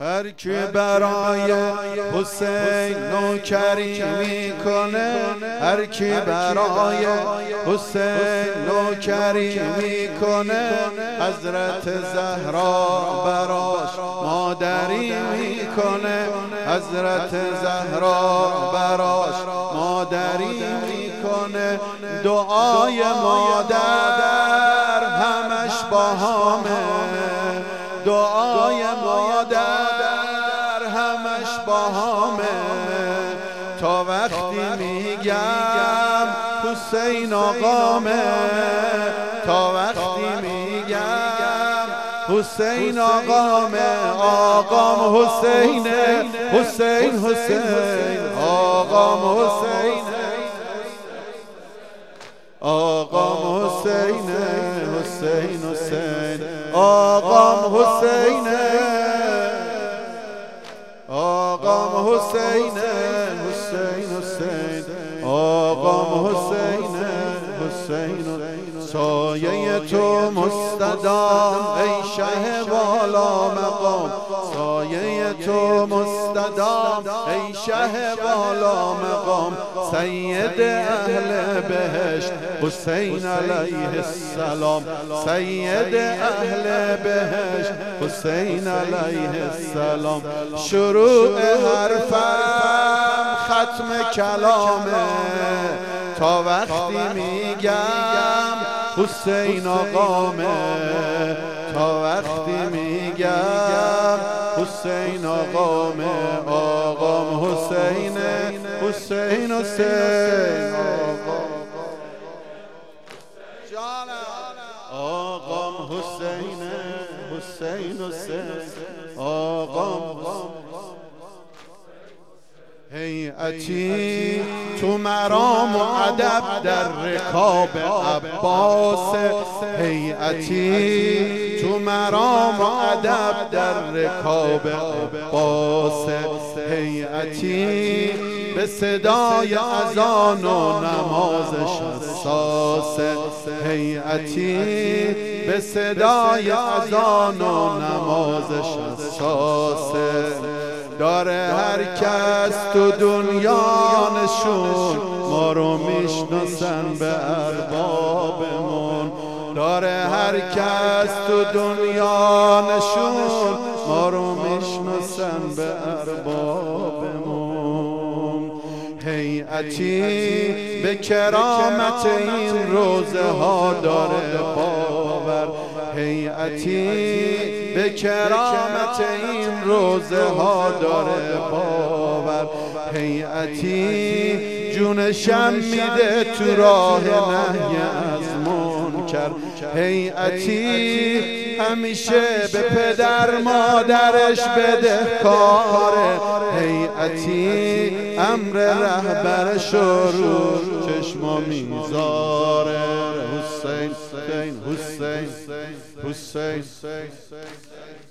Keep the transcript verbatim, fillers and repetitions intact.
هر کی برای حسین نوکری میکنه، هر کی برای حسین نوکری میکنه، حضرت زهرا براش مادری میکنه، حضرت زهرا براش مادری میکنه. دعای مادر همش باهامه، دعای مادر همش باهامه. تا وقتی میگم حسین آقامه، تا وقتی میگم حسین آقامه. آقام حسینه، حسین حسین آقام حسینه، آقام حسینه، حسین حسین آقام حسینه، آقام حسینه، حسین حسین آقام حسینه، حسین. سایه تو مستدام ای شه والا مقام، سایه تو مستدام ای شه والا مقام. سید اهل بهشت حسین علیه السلام، سید اهل بهشت حسین علیه السلام. شروع حرفم ختم کلامه، تا وقتی میگم حسین آقامه، تا وقتی میگم حسین آقامه. آقام حسینه، حسین حسین آقام حسینه، حسین حسین آقام. هیئتی تو مرام و ادب در رکاب عباس، هیئتی تو مرام و ادب در رکاب عباس. هیئتی به صدای اذان و نمازش حساس، هیئتی به صدای اذان و نمازش حساس. داره هر کس تو دنیا نشون، ما رو میشناسن به اربابمون. داره هر کس تو دنیا نشون، ما رو میشناسن به اربابمون. هیئتی به کرامت این روزه ها داره باور، هیئتی به کرامت این روزه ها داره باور. هیئتی جونشم میده تو راه نهی از منکر، هیئتی همیشه به پدر مادرش بدهکاره، هیئتی امر رهبرش رو چشما میذاره. حسین حسین حسین حسین